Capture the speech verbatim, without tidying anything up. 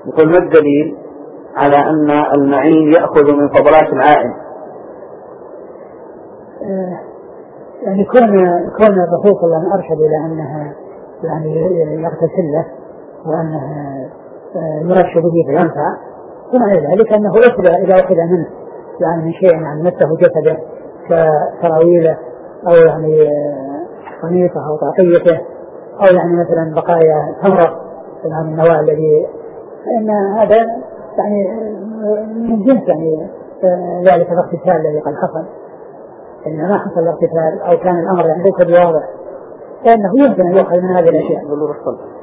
يقول ما الدليل على أن المعين يأخذ من فضلات العائن؟ آه يعني كون كون الرسول صلى الله عليه وسلم أرشد إلى أنها يعني يغتسل له وأنها آه يرش به فينفع، ومع ذلك أنه أخذ إذا أخذ منه يعني من شيء يعني مسه جسده كسراويله أو يعني قميصه أو طاقيته أو يعني مثلا بقايا تمرة من النواة الذي، فإن هذا يعني من جنس يعني ذلك الاغتسال الذي قد حصل. إن ما حصل الاغتسال أو كان الأمر يعني ليس بواضح فإنه يمكن أن يؤخذ من هذه الأشياء.